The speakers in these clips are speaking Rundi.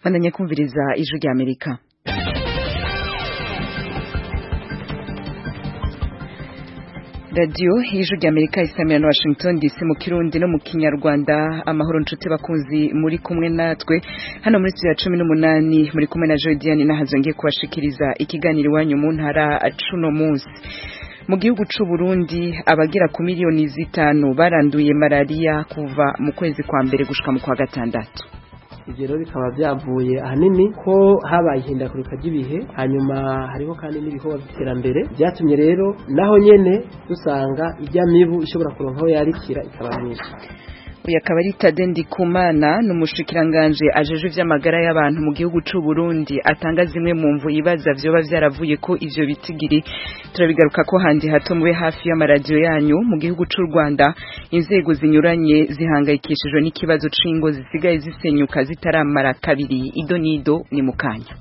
Bandanya kumviriza ijwi rya Amerika. Radio ijwi rya Amerika isamira na Washington DC mu Kirundi no mu Kinyarwanda. Amahoro nshuti bakunzi muri kumwe natwe hano muri studio ya 18 muri kumwe na Jodiane nahazongiye kubashikiriza ikiganiro wanyu mu ntara cuno munsi. Mu gihugu c'u Burundi abagera ku miliyoni 5 baranduye malaria kuva mu kwezi kwa mbere gushika mu kwa gatandatu. Ivyo rero bikaba byavuye ahanini ko habaye ihindagurika ry'ibihe, hanyuma hariho kandi n'ibikorwa by'iterambere byatumye rero naho nyene dusanga ijya mibu ishobora kuronkaho yarikira ikaba myinshi. Uyu akaba ari Tade Ndikumana n'umushikiranganje ajeje ivy'amagara y'abantu mu gihugu c'u Burundi atanga zimwe mu mvu ibaza vyoba vyaravuye ko ivyo bitigiri. Turabigaruka ko handi hato mube hafi y'amaradio yanyu. Mu gihugu c'u Rwanda inzego zinyuranye zihangayikishijwe n'ikibazo c'ingo zisigaye zisenyuka zitaramara kabiri. Idonido ni mukanya.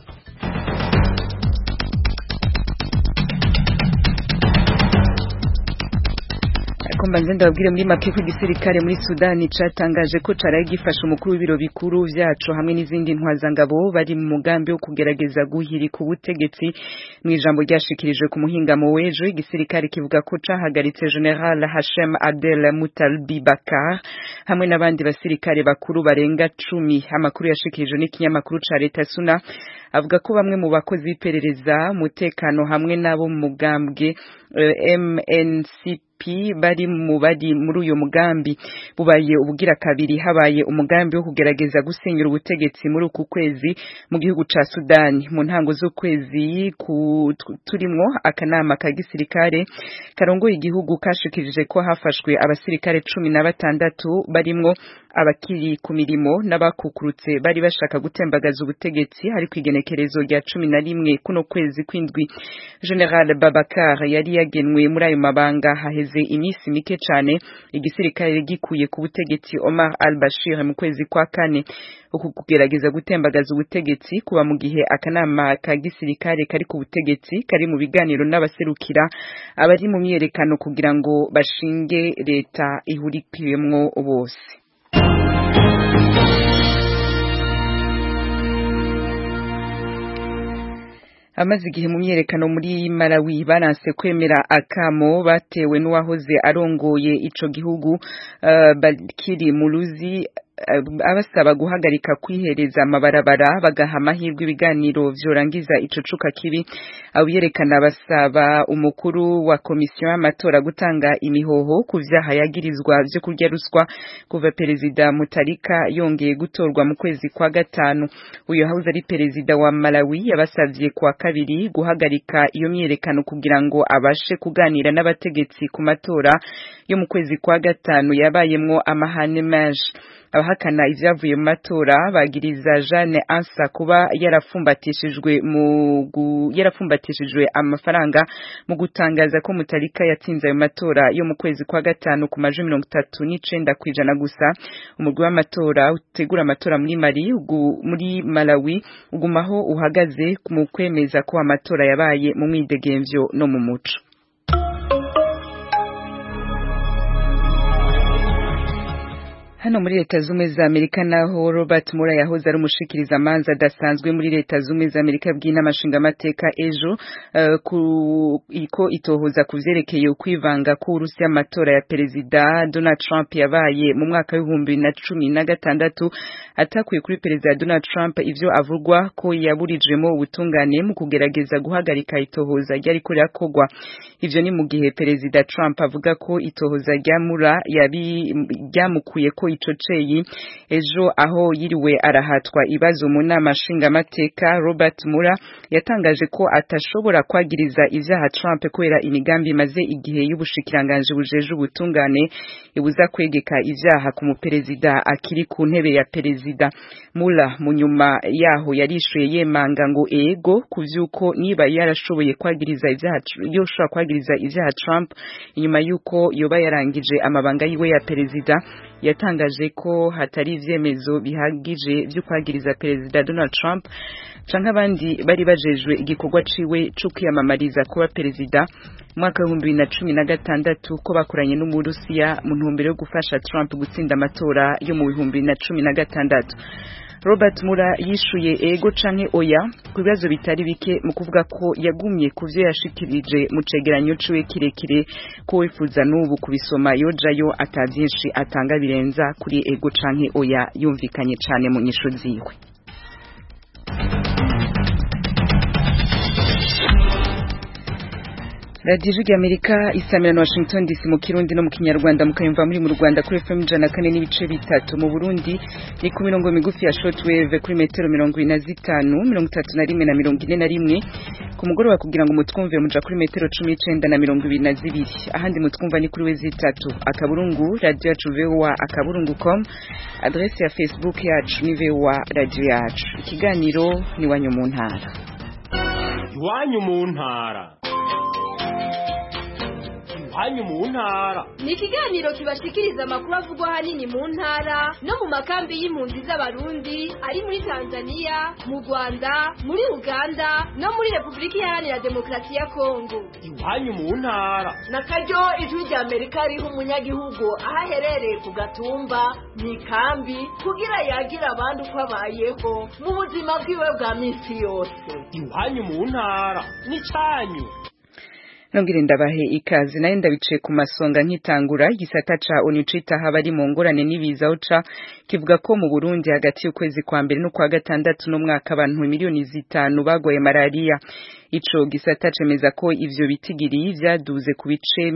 Kombanze ndabwire muri make ko igisirikare muri Sudani catangaje ko caraye gifasha umukuru w'ibiro bikuru vyacu hamwe n'izindi ntwazangabo bari mu mugambi wo kugerageza guhirika ubutegetsi. Mu ijambo ryashikirijwe ku muhingamo w'ejo, igisirikare kivuga ko cahagaritse General Hashem Abdel Mutalbi Bakar hamwe n'abandi basirikare bakuru barenga 10. Amakuru yashikirijwe n'ikinyamakuru ca Leta Suna avuga ko bamwe mu bakozi b'iperereza umutekano hamwe n'abo mu mugambwe MNCP bari muri uyo mugambi bubaye ubugira kabiri habaye umugambi wo kugerageza gusenyura ubutegetsi muri uku kwezi mu gihugu ca Sudani. Mu ntango z'ukwezi turimwo akanama ka gisirikare karongoye igihugu kashikirije ko hafashwe abasirikare 16 barimwo abakiri ku mirimo n'abakukurutse bari bashaka gutembagaza ubutegetsi hari kwigenekerezo rya 11 kuno kwezi kwindwi. General Babakar yari yagenwe muri ayo mabanga haheze imisi mike cyane igisirikare gikuye ku butegetsi Omar al-Bashir mu kwezi kwa kane. Uku kugerageza gutembagaza ubutegetsi kuba mu gihe akanama ka gisirikare kari ku butegetsi kari mu biganiro n'abaserukira abari mu myerekano kugira ngo bashinge leta ihurikiwemwo bose. Amaze igihe mu myerekano muri Malawi baranse kwemera akamo batewe n'uwahoze arongoye ico gihugu Bakiri Muluzi abasaba guhagarika kwihereza amabarabara bagaha amahirwe ibiganiro vyorangiza ico cuka kibi. Abiyerekana basaba umukuru wa komisiyo y'amatora gutanga imihoho ku vyaha yagirizwa vyo kurya ruswa kuva perezida Mutarika yongeye gutorwa mu kwezi kwa gatanu. Uyu hauze ari perezida wa Malawi yabasavye kwa kabiri guhagarika iyo myerekano kugira ngo abashe kuganira n'abategetsi ku matora yo mu kwezi kwa gatanu yabayemwo amahane menshi. Abahakana ivyavuye mu matora bagiriza Jeanne Ansa kuba yarafumbatishijwe amafaranga mu gutangaza ko Mutarika yatsinze ayo matora yo mu kwezi kwa gatanu ku majwi 39% gusa. Umugwi w'amatora utegura amatora muri Malawi ugumaho uhagaze mu kwemeza ko amatora yabaye mu mwidegemvyo no mu muco. Hano muri Leta Zumwe za Amerika naho Robert Mueller yahoze ari umushikiriza manza adasanzwe muri Leta Zumwe za Amerika bw'inamashinga amateka ejo ko itohoza kuvyerekeye ukwivanga ku Urusiya amatora ya perezida Donald Trump yabaye mu mwaka wa 2016 atakuye kuri perezida Donald Trump ivyo avugwa ko yaburijwemo ubutungane mu kugerageza guhagarika itohoza ryari ko yakogwa. Ivyo ni mu gihe perezida Trump avuga ko itohoza ryamura ryamukuye ko icoceyi ejo aho yiriwe arahatwa ibazo mu nama nshingamateka. Robert Mueller yatangaje ko atashobora kwagiriza ivyaha Trump kubera imigambi maze igihe y'ubushikiranganje bujeje ubutungane ibuza kwegeka ivyaha ku muperezida akiri ku ntebe ya perezida. Mueller mu nyuma yaho yarishuye yemanga ngo ego kuvyuko niba yarashoboye kwagiriza ivyaha Trump inyuma yuko yoba yarangije amabanga yiwe ya perezida. Yatangaje ko hatari ivyemezo bihagije byo kwagiriza perezida Donald Trump canke abandi bari bajejwe igikorwa ciwe cyo kwiyamamariza kuba perezida mwaka wa 2016 ko bakoranye n'Uburusiya mu ntumbero yo gufasha Trump gutsinda amatora yo mu 2016. Robert Mura yishuye ego canke oya ku bibazo bitari bike mu kuvuga ko yagumye kuvyo yashikirije mu cegeranyo ciwe kirekire ko wifuza n'ubu kubisoma yojayo atavyinshi atanga birenza kuri ego canke oya yumvikanye cane mu nyisho ziwe. Radio Amerika isamira na Washington DC mu Kirundi no mu Kinyarwanda mukayumva muri mu Rwanda kuri FM 104 n'ibice bitatu, mu Burundi ni ku mirongo migufi ya shortwave kuri metero 25 31 na 41 ku mugoroba kugira ngo mutwumve muja kuri metero 19 na 22 ahandi mutwumva ni kuri wezi 3 akaburungu radio yacu VOA akaburungu.com, adresse ya Facebook yacu ni VOA radio yacu. Ikiganiro ni wanyu mu ntara. Wanyu mu ntara. Hanyu mu ntara ni ikiganiro kibashikiriza amakuru avugwa hanini mu ntara no mu makambi y'impunzi z'abarundi ari muri Tanzania, mu Rwanda, muri Uganda no muri Republika Iharanira Demokarasi ya Kongo. Hanyu mu ntara na karyo ijwi rya Amerika riho umunyagihugu ahaherereye ku gatumba mu kambi kugira yagira abandi uko abayeho mu buzima bwiwe bwa minsi yose. Hanyu mu ntara ni canyu. Nongere ndabahe ikazi naye ndabice ku masonga nkitangura igisata ca Onicita habari mu ngorane n'ibiza uca kivuga ko mu Burundi hagati y'ukwezi kwa mbere no kwa gatandatu no mwaka abantu miliyoni 5 bagoye malaria. Ico gisata cemeza ko ivyo bitigiri vyaduze ku bice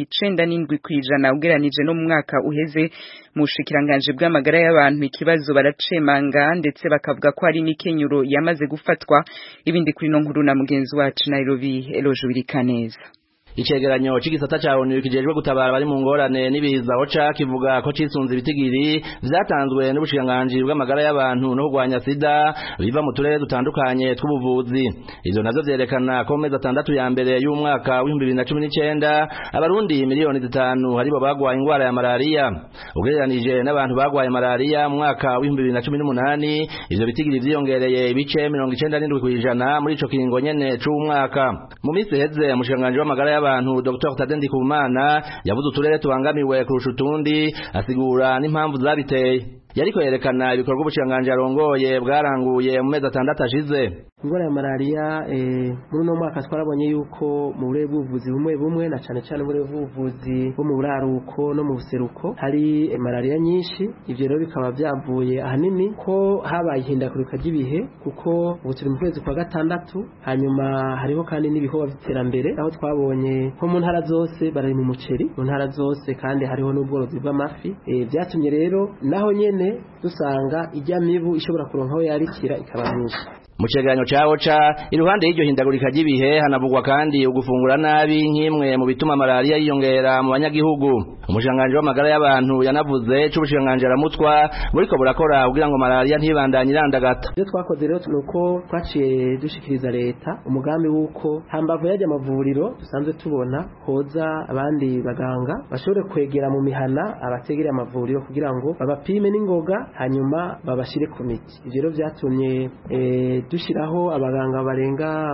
97% ugeranije no mu mwaka uheze. Mu bushikiranganje bw'amagara y'abantu ikibazo baracemanga ndetse bakavuga ko hari n'ikenyuro yamaze gufatwa. Ibindi kuri no nkuru na mugenzi wacu Nairobi Elojubirikaneza. Icegeranyo c'igisata ca ONU kijejwe gutabara bari mu ngorane n'ibiza OCHA kivuga ko cisunze ibitigiri vyatanzwe n'ubushikanganje bw'amagara y'abantu no kurwanya sida biva mu turere dutandukanye tw'ubuvuzi. Ivyo navyo vyerekana ko mezi 6 ya mbere y'umwaka wa 2019 abarundi miliyoni 5 haribo bagwaye ingwara ya malaria. Ugereranije n'abantu bagwaye malaria mu mwaka wa 2018 ivyo bitigiri vyiyongereye ibice 97% muri ico kiringo nyene c'umwaka. Mu misi heze umushikanganje w'amagara y'abantu Dr. Tadendi Kumana yavuze uturere tubangamiwe kurusha utundi asigura n'impamvu zabiteye. Yariko yerekana ibikorwa ubushikanganje arongoye bwaranguye mu mezi 6 ashize. Ingwara ya malaria muri no mwaka twarabonye yuko mu burere bw'ubuvuzi bumwe na cane cane burere bw'ubuvuzi bo mu buraruko no mu buseruko hari malaria nyinshi. Ivyo rero bikaba byavuye ahanini ko habaye ihindagurika ry'ibihe kuko ubu turi mu kwezi kwa gatandatu, hanyuma hariho kandi n'ibikorwa by'iterambere aho twabonye ko mu ntara zose bari mu muceri mu ntara zose kandi hariho n'ubworozi bw'amafi. Byatumye rero naho nyene dusanga ijya mibu ishobora kuronkaho yarikira ikabanyisha. Mu cegeranyo ca OCHA iruhande y'iryo hindagurika ry'ibihe hanavugwa kandi ugufungura nabi nk'imwe mu bituma malaria yiyongera mu banyagihugu. Umushanganje w'amagara y'abantu yanavuze c'ubushanganje aramutwa buriko burakora kugira ngo malaria ntibandanye irandagata. Ibyo twakoze rero nuko twaciye dushikiriza leta umugambi wuko hambavu y'ajya amavuriro dusanzwe tubona hoza abandi baganga bashobore kwegera mu mihana abategera amavuriro kugira ngo babapime n'ingoga hanyuma babashire ku miti. Ivyo rero vyatumye dushiraho abaganga barenga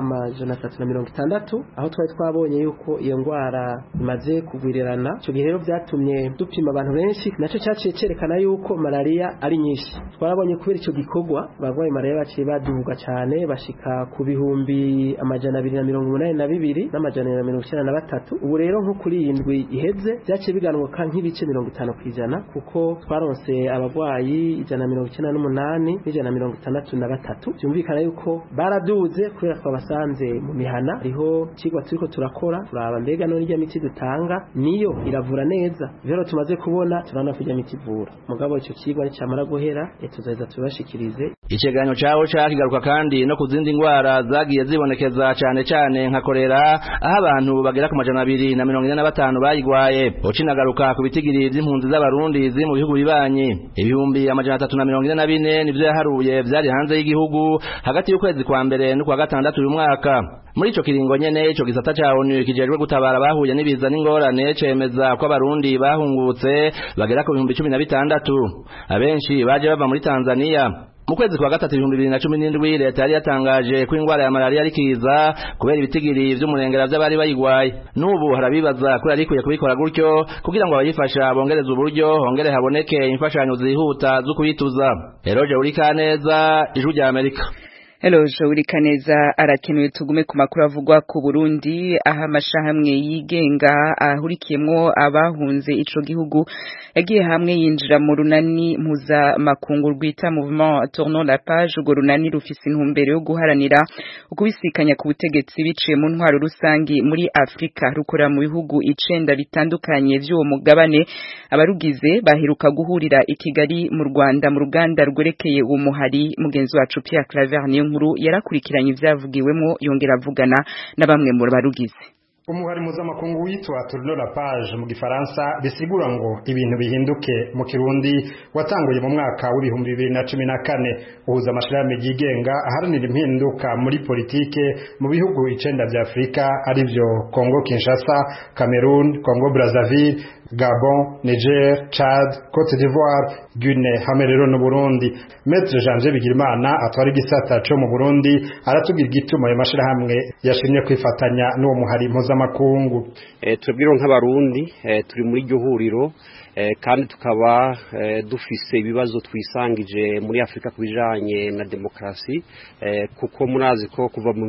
360 aho twari twabonye yuko iyo ngwara imaze kugwirirana. Cyo gihe rero byatumye dupima abantu benshi naco cyaciye cerekana yuko malaria ari nyinshi. Twarabonye kubera ico gikorwa bagwaye malaria baciye baduhuga cyane bashika ku bihumbi 282 n'amajana 193. Ubu rero nko kuri indwi iheze byaciye biganwa nk'ibice 50% kuko twaronse abagwayi 198 n'ijana 163. Byumvikana yuko baraduze kubera twabasanze mu mihana. Hariho kigwa turiko turakora turaba mbega none irya miti dutanga niyo iravura neza. Rero tumaze kubona turana kujya miti ivura mugabo ico kigwa cyamara guhera tuzaheza tubashikirize. Icegeranyo cawo cakigaruka kandi no kuzindi ngwara zagiye zibonekeza cane nka kolera aho abantu bagera ku 245 bayigwaye. Ocinagaruka ku bitigiri vy'impunzi z'abarundi ziri mu bihugu bibanyi ibihumbi 344 nivyo yaharuye vyari hanze y'igihugu hagati y'ukwezi kwa mbere no kwa gatandatu uyu mwaka. Muri ico kiringo nyene ico gisata ca ONU kijejwe gutabara bahuye n'ibiza n'ingorane cemeza ko abarundi bahungutse bagera ku 16,000. Abenshi baje bava muri Tanzania. mu kwezi kwa gatatu 2017 leta yari yatangaje ko ingwara ya malaria arikiza kubera ibitigiri vy'umurengera vy'abari bayigwaye n'ubu harabibaza ko yari kwiye kubikora gutyo kugira ngo abayifasha bongereze uburyo hongere haboneke imfashanyo zihuta zo kuyituza. Eroje Urikaneza, Ijwi rya Amerika. Eloje Urikaneza arakenuye tugume ku makuru avugwa ku Burundi aha amashahamwe yigenga ahurikiyemwo abahunze ico gihugu yagiye hamwe yinjira mu runani mpuza makungu rwita Mouvement Tournons la Page. Urwo runani rufise intumbero yo guharanira ukubisikanya ku butegetsi biciye mu ntwaro rusangi muri Afrika rukora mu bihugu 9 bitandukanye vy'uwo mugabane. Abarugize baheruka guhurira i Kigali mu Rwanda mu ruganda rwerekeye uwo muhari. Mugenzi wacu Pierre Claver nkuru yarakurikiranye ivyavugiwemo yongera avugana na bamwe mu barugize. Umuhari mpuzamakungu witwa Tournons la Page mu gifaransa bisigura ngo ibintu bihinduke mu Kirundi watanguye mu mwaka wa 2014 uhuza amashirahamwe yigenga aharanira impinduka muri politike mu bihugu 9 vya Afrika arivyo Congo Kinshasa, Cameroon, Congo Brazzaville, Gabon, Niger, Chad, Côte d'Ivoire, Guinée hamwe rero no Burundi. Maître Jean Bigirimana atwara igisata cyo mu Burundi aratubwira igituma ayo mashirahamwe yashimye kwifatanya n'uwo muhari mpuzamakungu. Twebwiro nk'abarundi turi muri iryo huriro kandi tukaba dufise ibibazo twisangije muri Afrika kubijanye na demokrasi kuko murazi ko kuva mu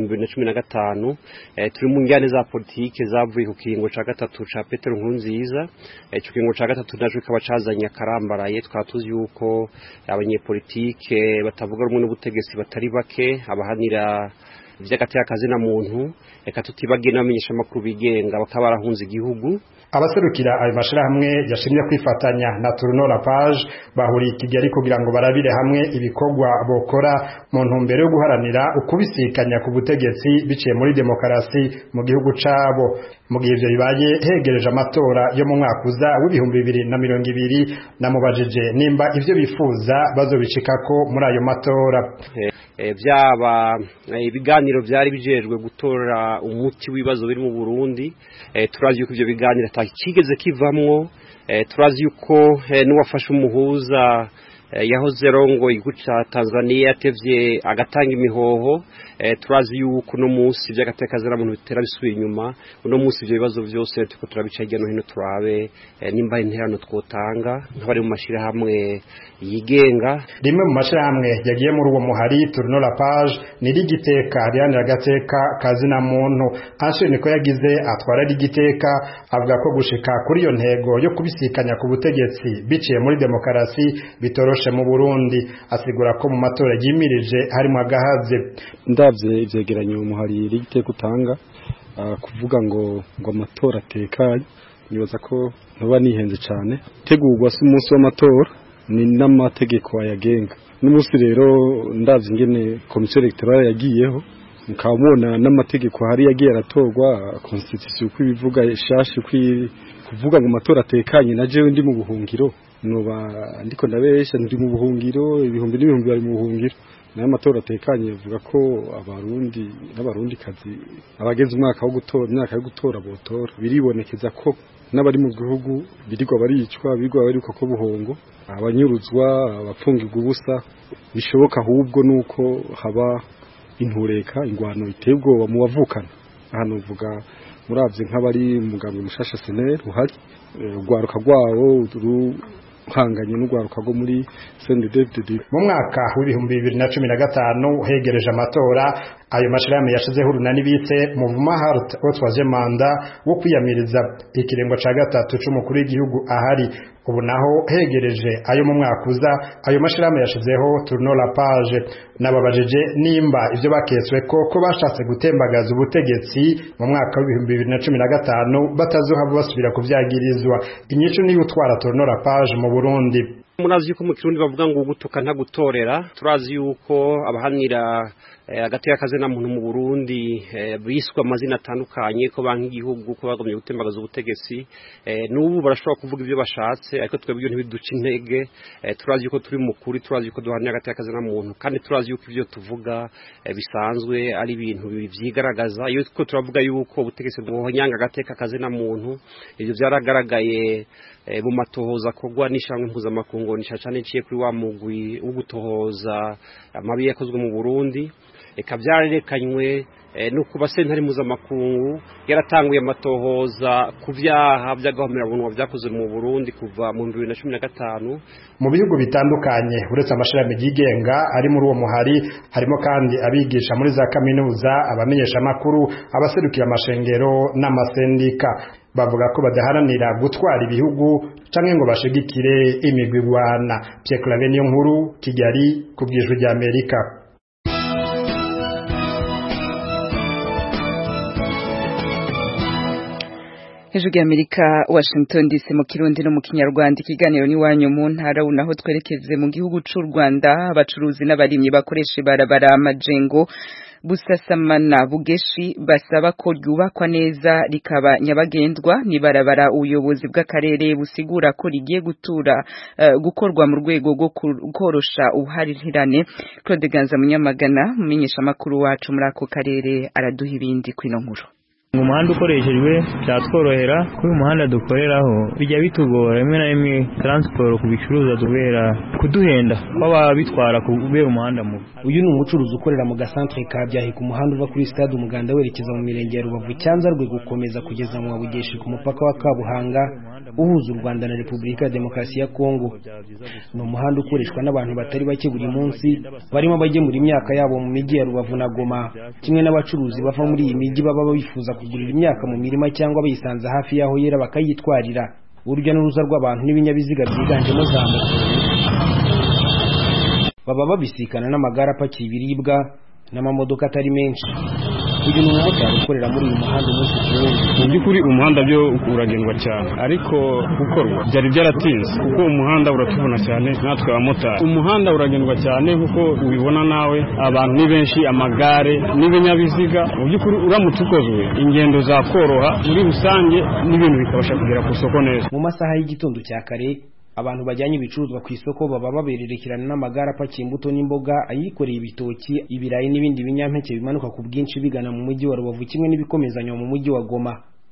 2015 turi mu njyane za politike zavuye ku kiringo ca gatatu ca Petero Nkurunziza. Ico kiringo ca gatatu naco kikaba cazanye akarambaraye twatuzi yuko abanyepolitike batavuga rumwe n'ubutegetsi batari bake abahanira vy'agateka kazina muntu eka tutibagiye n'abamenyesha makuru bigenga bakaba barahunze igihugu. Abaserukira ayo mashirahamwe yashimye kwifatanya na Tournons la Page bahuriye i Kigali kugira ngo barabire hamwe ibikorwa bokora mu ntumbero yo guharanira ukubisikanya ku butegetsi biciye muri demokarasi mu gihugu cabo. Mu gihe ivyo bibaye hegereje amatora yo mu mwaka uza w'2020 namubajije nimba ivyo bifuza bazobicikako muri ayo matora. Vyaba ibiganiro vyari bijejwe gutora umuti w'ibibazo biri mu Burundi. Turazi yuko ivyo biganiro atakigeze kivamwo. Turazi yuko n'uwafashe umuhuza yahoze rongo igihugu ca Tanzania yatevye agatanga imihoho. Turazi yuko no munsi vy'agateka zera muntu bitera bisubiye inyuma. Uno munsi ivyo bibazo vyose tuko turabica hirya no hino turabe nimba interano twotanga nk'abari mu mashirahamwe yigenga. Rimwe mu mashirahamwe yagiye muri uwo muhari Tournons la Page ni Rigiteka rihanira agateka kazina muntu. Anshe niko yagize atwara Rigiteka avuga ko gushika kuri iyo ntego yo kubisikanya ku butegetsi biciye muri demokarasi bitoroshe mu Burundi. Asigura ko mu matora yimirije harimo agahaze. Ndavye ivyegeranyo umuhari Rigiteka utanga kuvuga ngo amatora atekanye nibaza ko ntoba nihenze cyane. Tegurwa si umunsi w'amatora ni n'amategeko ayagenga. N'umunsi rero ndavye ingene komisiyo electorale yagiyeho mukabona n'amategeko hari yagiye aratorwa constitution uko ibivuga ishashi kuvuga ngo amatora atekanye na jewe ndi mu buhungiro noba ndiko ndabesha ndi mu buhungiro ibihumbi n'ibihumbi bari mu buhungiro. Nayo amatora atekanye avuga ko abarundi n'abarundi kazi abageze umwaka wo gutora imyaka yo gutora botora. Biribonekeza ko n'abari mu gihugu birirwa baricwa birirwa baruka ko buhongo abanyuruzwa abapfungirwa ubusa bishoboka ahubwo nuko haba intureka ingwano iteye ubwoba mu bavukana. Hano uvuga muravye nk'abari mugambwe mushasha SNL uhari urwaruka rwawo hanganye n'urwaruka rwo muri CNDD-FDD. Mu mwaka w'2015 hegereje amatora ayo mashirahamwe yashizeho urunani bise Mouvement Heart au troisième mandat wo kwiyamiriza ikirengo ca gatatu c'umukuru w'igihugu ahari. Ubu naho hegereje ayo mu mwaka uza ayo mashirahamwe yashizeho Tournons la Page. Nababajije nimba ivyo baketswe ko bashatse gutembagaza ubutegetsi mu mwaka w'2015 batazohava basubira kuvyagirizwa. Inyico ni utwara Tournons la Page mu Burundi. Murazi yuko mu Kirundi bavuga ngo gutuka nta gutorera. Turazi yuko abahanira agateka kazina muntu mu Burundi biswa amazina atandukanye ko banki igihugu ko bagomye gutembagaza ubutegetsi n'ubu barashobora kuvuga ibyo bashatse ariko twebwe ntibiduca intege turazi yuko turi mukuri turazi yuko duhanira agateka kazina muntu kandi turazi yuko ibyo tuvuga bisanzwe ari ibintu byigaragaza iyo turavuga yuko ubutegetsi bwohonyanga agateka kazina muntu ibyo byaragaragaye mu matohoza kogwa n'ishamwe mpuzamakungu cyane ciye kuri wa mugwi wo gutohoza amabi yakozwe mu Burundi eka byarerekanywe nuko basentari mpuzamakungu yaratanguye amatohoza ku byaha by'agahomerabunwa byakoze mu Burundi kuva mu 2015 mu bihugu bitandukanye uretse amashirahamwe yigenga ari muri uwo muhari harimo kandi abigisha muri za kaminuza abamenyesha makuru abaserukira amashengero n'amasendika bavuga ko badaharanira gutwara ibihugu canke ngo bashigikire imigwirwana. Pierre Claver niyo nkuru Kigali ku bw'ijwi rya Amerika. Ijwi Amerika Washington DC mu Kirundi no mu Kinyarwanda ikiganiro ni wanyu mu ntara unaho twerekeze mu gihugu c'u Rwanda abacuruzi n'abarimyi bakoresha barabara amajengo Busasamana Bugeshi basaba ko ryubakwa neza rikaba nyabagendwa ni barabara ubuyobozi bw'akarere busigura ko rigiye gukorwa mu rwego rwo korosha ubuharirane. Claude Ganza Munyamagana mumenyesha makuru wacu muri ako karere araduha ibindi kwino nkuru. Umuhanda ukoreshejwe cyatworohera ko uyu muhanda dukoreraho bijya bitugora rimwe na rimwe transport kubicuruza dubera kuduhenda baba bitwara kubera umuhanda mubi. Uyu ni umucuruzi ukorera mu gasantre ka Byahi ku muhanda uva kuri stade Umuganda werekeza mu mirenge ya Rubavu Cyanza rwe gukomeza kugeza mu Bugeshi ku mupaka wa Kabuhanga uhuza u Rwanda na Repubulika ya Demokarasi ya Kongo. Ni umuhanda ukoreshwa n'abantu batari bake buri munsi barimo bagemura imyaka yabo mu miji ya Rubavu na Goma kimwe n'abacuruzi bava muri iyi miji baba bifuza kugurira imyaka mu mirima cyangwa bayisanze hafi yaho yera bakayitwarira. Urujya n'uruza rw'abantu n'ibinyabiziga byiganjemo za moto baba babisikana n'amagare apakiye ibiribwa n'amamodoka atari menshi. Uyu ni umumotari ukorera muri uyu muhanda umunsi ku wundi. Mu by'ukuri umuhanda byo uragendwa cyane ariko gukorwa byari byaratinze kuko umuhanda uratubona cyane natwe abamotari. Umuhanda uragendwa cyane kuko ubibona nawe abantu ni benshi amagare n'ibinyabiziga. Mu by'ukuri uramutse ukozwe ingendo zakoroha muri rusange n'ibintu bikabasha kugera ku soko neza. Mu masaha y'igitondo cya kare abantu bajyanye ibicuruzwa ku isoko baba babererekirana n'amagare apakiye imbuto n'imboga ayikoreye ibitoki ibirayi n'ibindi binyampeke bimanuka ku bwinshi bigana mu mujyi wa Rubavu kimwe n'ibikomezanya mu mujyi wa Goma.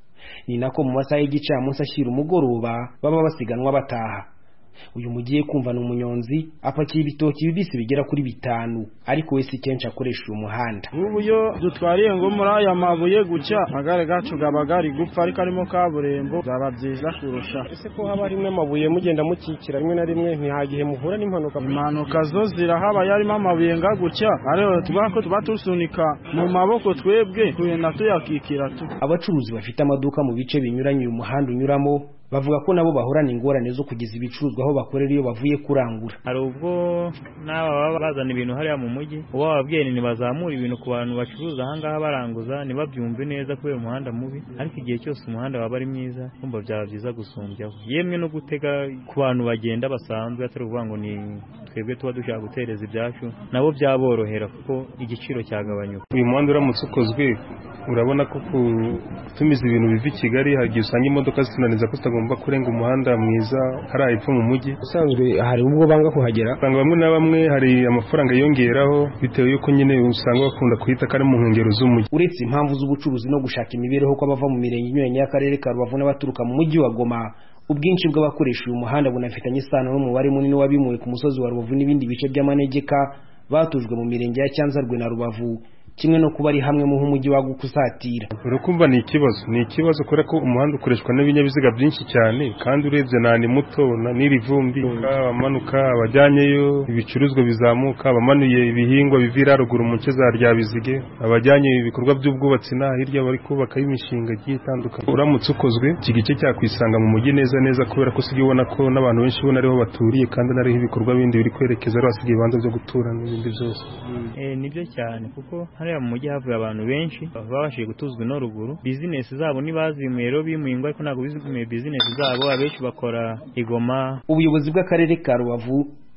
Ni nako mu masaha y'igicamunsi ashyira umugoroba baba basiganwa bataha. Uyu mugiye kumva n'umunyonzi apakiye ibitoki bibisi bigera kuri 5 ariko wese kenshi akoresha umuhanda. Ubuyo dutwariye ngo muri aya mabuye gucya magare gacu gabagari gupfa ariko arimo kaburembo zaba byiza kurusha. Ese ko haba rimwe mabuye mugenda mukikira rimwe na rimwe ntihagihe muhura n'impanuka. Impanuka zo zirahaba yarimo amabuye ngagucya ariko tubako tubatusunika mu maboko twebwe kugenda tuyakikira tu. Abacuruzi bafite amaduka mu bice binyuranye uyu muhanda unyuramo bavuga ko nabo bahorana ingorane zo kugeza ibicuruzwa aho bakorera iyo bavuye kurangura. Hari ubwo n'aba bazana ibintu hariya mu mujyi uwo babwiye ni bazamura ibintu ku bantu bacuruza ahangaha baranguza nibabyumve neza kubera umuhanda mubi ariko igihe cyose umuhanda waba ari mwiza kumva byaba byiza gusumbyaho yemwe no gutega ku bantu bagenda basanzwe atari ukuvuga ngo ni twebwe tuba dushaka gutereza ibyacu nabo byaborohera kuko igiciro cyagabanyuka. Uyu muhanda uramutse ukozwe urabona ko tumiza ibintu biva i Kigali hagiye usanga imodoka zitunaniza ko tagomba kurenga umuhanda mwiza hari epfo mu mujyi. Usanzwe hari ubwo banga kuhagera usanga bamwe na bamwe hari amafaranga yongeraho bitewe yuko nyine usanga bakunda kuhita kare mu nkengero z'umujyi. Uretse impamvu z'ubucuruzi no gushaka imibereho ko bava mu mirenge inyuranye y'akarere ka Rubavu n'abaturuka mu mujyi wa Goma ubwinshi bw'abakoresha uyu muhanda bunafitanye isano n'umubare munini w'abimuwe ku musozi wa Rubavu n'ibindi bice by'amanegeka batujwe mu mirenge ya Cyanzarwe na Rubavu kimwe no kuba ari hamwe mu humujyi wagukusatira. Urukumva ni ikibazo kubera ko umuhanda ukoreshwa n'ibinyabiziga byinshi cyane kandi urebye nani muto n'iri vumbi abamanuka abajyanyeyo ibicuruzwa bizamuka abamanuye ibihingwa bivira ruguru mu za rya bizige abajyanye ibikorwa by'ubwubatsi na hirya bari kubaka imishinga igiye itandukanye. Uramutse ukozwe iki gice cyakwisanga mu mujyi neza kubera ko usigaye ubona ko n'abantu benshi ubona ariho baturiye kandi nariho ibikorwa bindi biri kwerekeza ari hasigaye ibanza byo gutura n'ibindi byose. Nibyo cyane kuko hariya mu mujyi havuye abantu benshi babashije gutuzwa no ruguru business zabo nibazimuye rero bimuyingwa ariko ntabwo bizimuye business zabo abenshi bakora igoma. Ubuyobozi bw'akarere ka Rubavu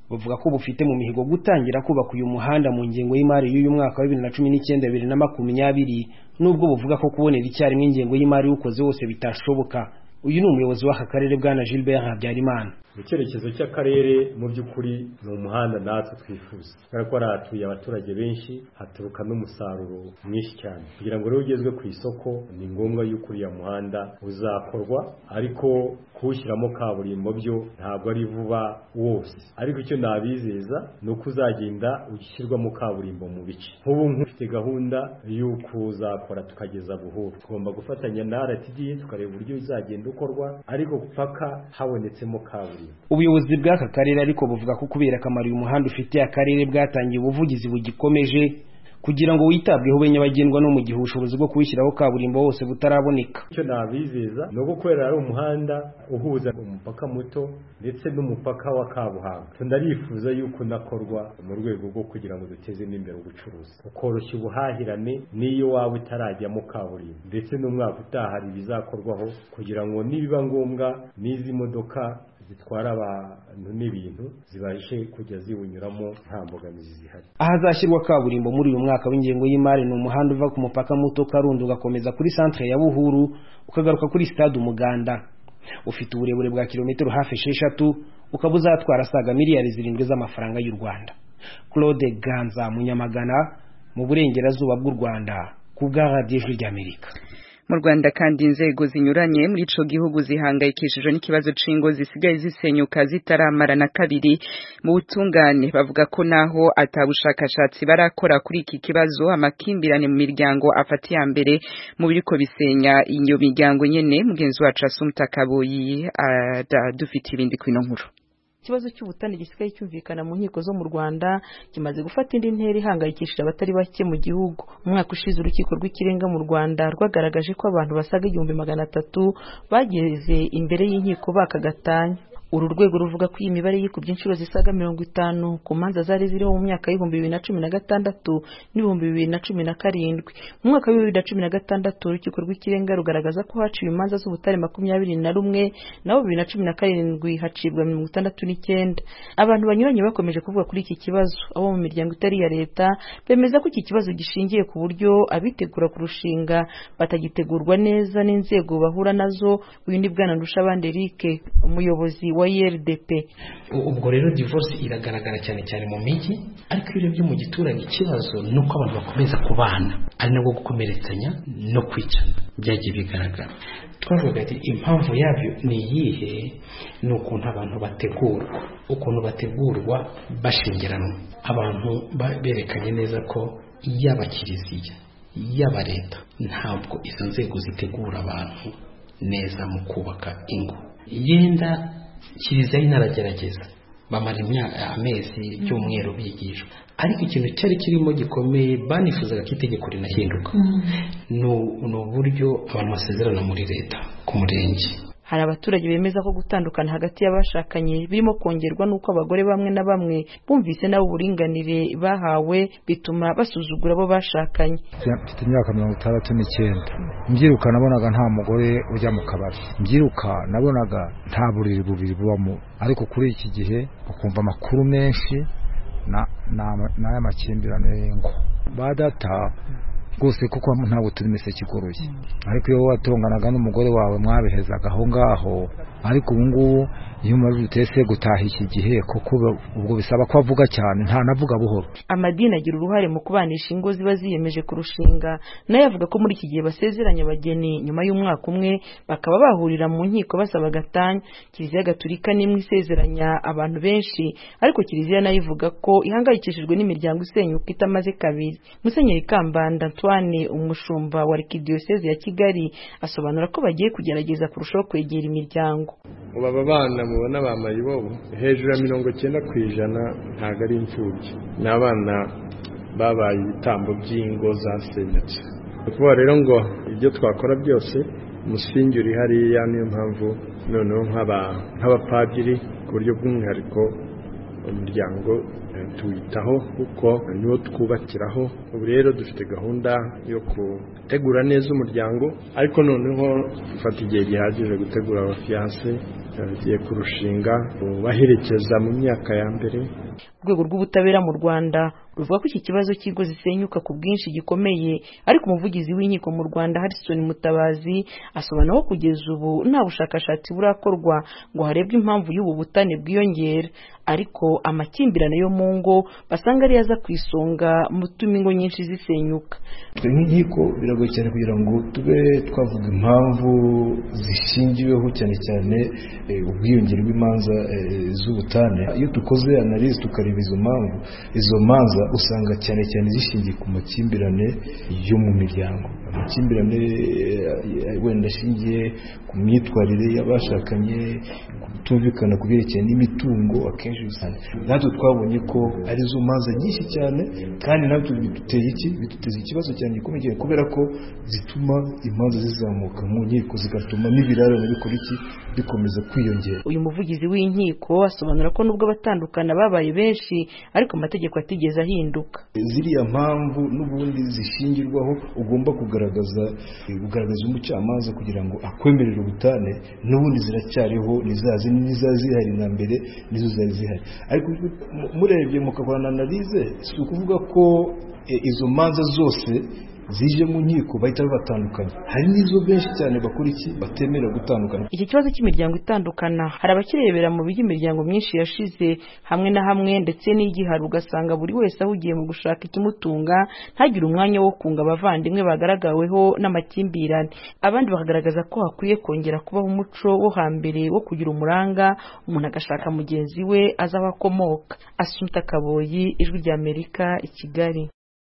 buvuga ko bufite mu mihigo gutangira kubaka uyu muhanda mu ngengo y'imari y'uyu mwaka wa 2019-2020 nubwo buvuga ko kubonera icyarimwe ingengo y'imari ukoze wose bitashoboka. Uyu ni umuyobozi w'aka karere bwana Gilbert Habyarimana. Icyerekezo cy'akarere mu by'ukuri ni umuhanda natwe twifuza kuko aratuye abaturage benshi, haturuka n'umusaruro mwinshi cyane. Kugira ngo rero ugezwe ku isoko ni ngombwa yuko uriya muhanda uzakorwa, ariko kuwushyiramo kaburimbo byo ntabwo ari vuba wose, ariko icyo nabizeza ni uko uzagenda ushyirwamo kaburimbo mu bice. Nk'ubu nk'ufite gahunda y'uko uzakora tukageza buhuru, tugomba gufatanya na RTD tukareba uburyo uzagenda ukorwa, ariko paka habonetsemo kaburimbo. Ubuyobozi bw'aka karere ariko buvuga ko kubera akamaro uyu muhanda ufitiye akarere bwatangiye ubuvugizi bugikomeje kugira ngo witabweho benyabagendwa no mu gihe ubushobozi bwo kuwishyiraho kaburimbo wose butaraboneka. Icyo nabizeza ni uko kubera ari umuhanda uhuza umupaka muto ndetse n'umupaka wa Kabuhanga, ndarifuza yuko nakorwa mu rwego rwo kugira ngo duteze imbere ubucuruzi, ukoroshya ubuhahirane n'iyo waba utarajyamo kaburimbo, ndetse n'umwaka utaha bizakorwaho kugira ngo nibiba ngombwa n'izi modoka zitwara abantu n'ibintu zibashe kujya ziwunyuramo nta mbogamizi zihari. Ahazashyirwa kaburimbo muri uyu mwaka w'ingengo y'imari ni umuhanda uva ku mupaka muto Karundo ugakomeza kuri centre ya Buhuru ukagaruka kuri stade Umuganda. Ufite uburebure bwa kilometero hafi 6, ukaba uzatwara asaga miliyari 7 z'amafaranga y'u Rwanda. Claude Ganza Munyamagana mu burengerazuba bw'u Rwanda ku bwa Radio y'Amerika. Mu Rwanda kandi inzego zinyuranye muri ico gihugu zihangayikishijwe n'ikibazo c'ingo zisigaye zisenyuka zitaramara na kabiri. Mu butungane bavuga ko naho atabushakashatsi barakora kuri iki kibazo, amakimbirane mu miryango afatiye mbere mu biriko bisenya iyo miryango nyene. Mugenzi wacu Asumta Kaboyi dufite ibindi kwino nkuru. Ikibazo cy'ubutane gisigaye cyumvikana mu nkiko zo mu Rwanda kimaze gufata indi ntera ihangayikishije abatari bake mu gihugu. Umwaka ushize urukiko rw'ikirenga mu Rwanda rwagaragaje ko abantu basaga 300 bageze imbere y'inkiko bakagatanya. Uru rwego ruvuga ko iyi mibare yikubye inshuro zisaga 50 ku manza zari ziriho mu myaka y'ibihumbi 2016 n'ibihumbi 2017. Mu mwaka wa 2016 urukiko rw'ikirenga rugaragaza ko haciwe imanza z'ubutare 21 naho 2017 hacibwa 69. Abantu banyuranye bakomeje kuvuga kuri iki kibazo. Abo mu miryango itari ya leta bemeza ko iki kibazo gishingiye ku buryo abitegura kurushinga batagitegurwa neza n'inzego bahura nazo. Uyu ni bwana Ndushabandi Eric, umuyobozi wa IRDP. Ubwo rero divorce iragaragara cyane cyane mu miji, ariko iyo urebye mu giturage ikibazo nuko abantu bakomeza kubana ari nabwo gukomeretsanya no kwicana byagiye bigaragara. Twavuga ati impamvu yabyo ni iyihe? Ni ukuntu abantu bategurwa bashingiranwa. Abantu berekanye neza ko yaba kiliziya yaba leta ntabwo izo nzego zitegura abantu neza mu kubaka ingo. Yenda kiliziya inaragerageza bamara amezi by'umweru bigishwa, ariko ikintu cyari kirimo gikomeye banifuzaga ko itegeko rinahinduka ni uburyo abantu basezerana muri leta ku murenge. Hari abaturage bemeza ko gutandukana hagati y'abashakanye birimo kongerwa nuko abagore bamwe na bamwe bumvise nabo uburinganire bahawe bituma basuzugura abo bashakanye. Mfite imyaka 69, mbyiruka nabonaga nta mugore ujya mu kabari, mbyiruka nabonaga nta buriri bubiri bubamo, ariko kuri iki gihe ukumva amakuru menshi n'aya makimbirane ngo badata rwose kuko ntabwo turi miseke igoroye. Ariko iyo watonganaga n'umugore wawe mwabihezaga aho ngaho, ariko ubu ngubu iyo umaze utese gutaha iki gihe kuko ubwo bisaba ko avuga cyane nta navuga buhoro. Amadini agira uruhare mu kubanisha ingo ziba ziyemeje kurushinga, nayo avuga ko muri iki gihe basezeranya abageni nyuma y'umwaka umwe bakaba bahurira mu nkiko basaba gatanya. Kiliziya Gatolika nimwe isezeranya abantu benshi, ariko Kiliziya nayo ivuga ko ihangayikishijwe n'imiryango isenyuka itamaze kabiri. Musenyeri Kambanda Antoine, umushumba wa Arkidiocese ya Kigali, asobanura ko bagiye kugerageza kurushaho kwegera imiryango. Aba bana mubona bamaye ibobo hejuru ya 90% ntago ari imfubyi, n'abana babaye ibitambo by'ingo zasenyutse. Kuba rero ngo ibyo twakora byose umusingi uri hariya, niyo mpamvu noneho nk'abapadiri ku buryo bw'umwihariko umuryango tuwitaho kuko niwo twubakiraho. Ubu rero dufite gahunda yo gutegura neza umuryango, ariko noneho dufata igihe gihagije gutegura abafiance bagiye kurushinga baherekeza mu myaka ya mbere. Urwego rw'ubutabera mu Rwanda ruvuga ko iki kibazo cy'ingo zisenyuka ku bwinshi gikomeye, ariko umuvugizi w'inkiko mu Rwanda Harrison Mutabazi asobanura ko kugeza ubu nta bushakashatsi burakorwa ngo harebwe impamvu y'ubu butane bwiyongera, ariko amakimbirane yo mu ngo basanga ari yaza ku isonga mu tuma ingo nyinshi zisenyuka. Twe nk'inkiko biragoye cyane kugira ngo tube twavuga impamvu zishingiweho cyane cyane ubwiyongere bw'imanza z'ubutane. Iyo dukoze analyse tukareba izo manza usanga cyane cyane zishingiye ku makimbirane yo mu miryango, amakimbirane wenda ashingiye ku myitwarire y'abashakanye, kutumvikana ku byerekeye n'imitungo. Akenshi usanga natwe twabonye ko ari zo manza nyinshi cyane, kandi natwe biduteza ikibazo cyane gikomeye kubera ko zituma imanza zizamuka mu nkiko, zigatuma n'ibirarane bikomeza kwiyongera. Uyu muvugizi w'inkiko asobanura ko nubwo abatandukana babaye benshi, ariko amategeko atigeze ahinduka. Ziriya mpamvu n'ubundi zishingirwaho ugomba kugaragaza umucamanza kugira ngo akwemerere ubutane, n'ubundi ziracyariho, zihari na mbere nizo zari zihari. Ariko murebye mukabona analize, si ukuvuga ko izo manza zose zije mu nkiko bahita batandukanye. Hari n'izo benshi cyane bakora iki batemera gutandukana. Iki kibazo cy'imiryango itandukana hari abakirebera mu by'imiryango myinshi yashize hamwe na hamwe, ndetse n'igihari ugasanga buri wese ahugiye mu gushaka ikimutunga, ntagire umwanya wo kunga abavandimwe bagaragaweho n'amakimbirane. Abandi bakagaragaza ko hakwiye kongera kubaho umuco wo hambere wo kugira umuranga, umuntu agashaka mugenzi we aza aho akomoka. Assumpta Kaboyi, Ijwi ry'Amerika, i Kigali.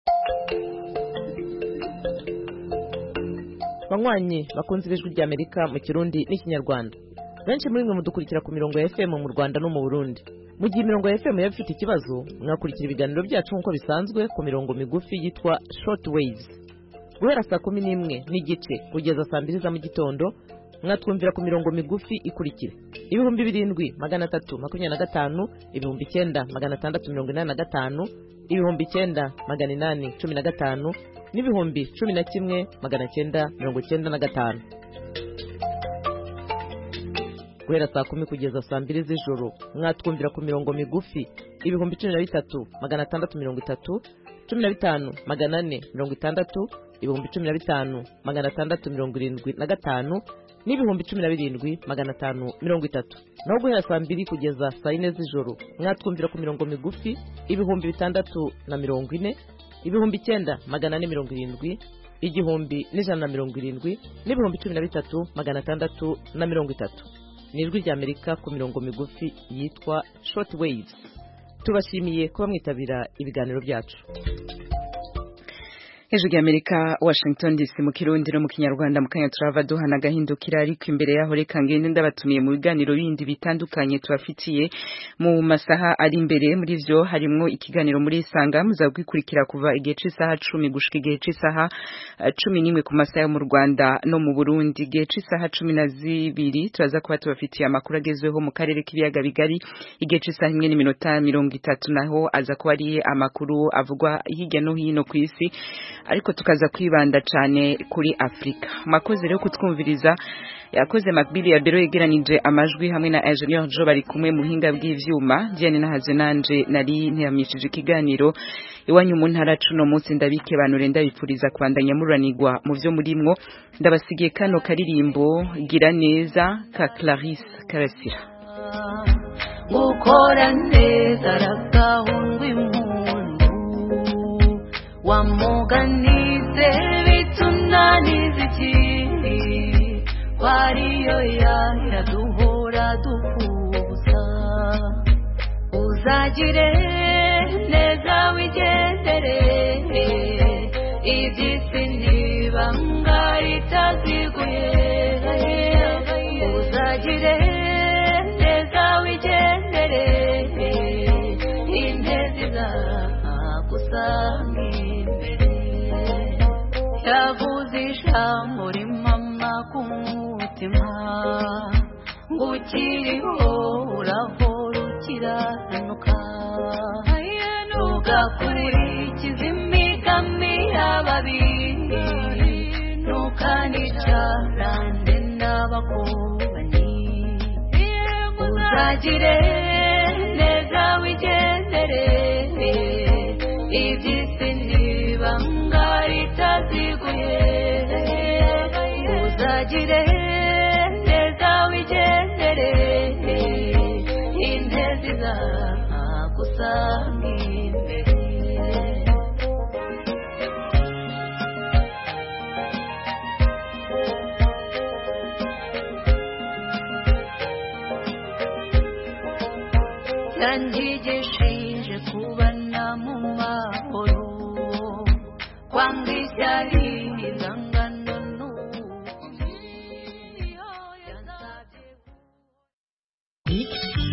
Banywanyi bakunze Ijwi ry'Amerika mu Kirundi n'Ikinyarwanda, benshi muri mwe mudukurikira ku mirongo ya FM mu Rwanda no mu Burundi. Mu gihe imirongo ya FM yaba ifite ikibazo, mwakurikira ibiganiro byacu nk'uko bisanzwe ku mirongo migufi yitwa short waves. Guhera saa 11 n'igice kugeza saa 2 za mu gitondo, mwatwumvira ku mirongo migufi ikurikira: 7325, 9685, 9815 n'ibihumbi 11,995. Guhera saa 10 kugeza saa 2 z'ijoro, mwatwumvira ku mirongo migufi 13630, 15460, 15675 n'ibihumbi 17,530. Naho guhera saa 2 kugeza saa 4 z'ijoro, mwatwumvira ku mirongo migufi 640, 9,470, 1,170 n'ibihumbi 13,630. Ni Ijwi ry'Amerika ku mirongo migufi yitwa short waves. Tubashimiye kuba mwitabira ibiganiro byacu. Ijwi ry'Amerika, Washington DC, mu Kirundi no mu Kinyarwanda. Mu kanya turava duhana gahindukira, ariko imbere yaho reka ngende ndabatumiye mu biganiro bindi bitandukanye tubafitiye mu masaha ari imbere. Muri vyo harimo ikiganiro muri Isanga, muzagwikurikira kuva igihe cy'isaha 10 gushika igihe cy'isaha 11 ku masaha yo mu Rwanda no mu Burundi. Igihe cy'isaha 12 turaza kuba tubafitiye amakuru agezweho mu karere k'ibiyaga bigari. Igihe cy'isaha 1:30 naho aza kuba ari amakuru avugwa hirya no hino ku isi, ariko tukaza kwibanda cyane kuri Afrika. Makoze rero kutwumviriza, yakoze Macbili ya Bero yegeranije amajwi hamwe na Engineer Jo bari kumwe mu hinga bw'ivyuma. Diane nahaze nanje nari ntiyamishije ikiganiro iwanyu mu ntara cuno munsi. Ndabike banure ndabipfuriza kwandanya muranirwa mu vyo murimwo. Ndabasigiye kano karirimbo Gira Neza ka Clarisse Karasira. Gukora neza rakahundwa impundu, wamuganize bitunaniza ikiri, wariyo yahera duhora duhuza. Uzagire neza wigendere, iby'isi n'ibanga ritaziguye. Uzagire neza wigendere, intezi zagusanga imbere. Yavuze ijambo rimama ku mutima, ngukiriho urahora ukiranuka. Ntugakurikize imigani y'ababi, ntukanicarane n'abakobanyi. uzagire neza wigendere iby'isi n'ibanga ritaziguye uzagire neza wigendere intezi zagusanga imbere yangigishije kubana mu mahoro kwanga ishyari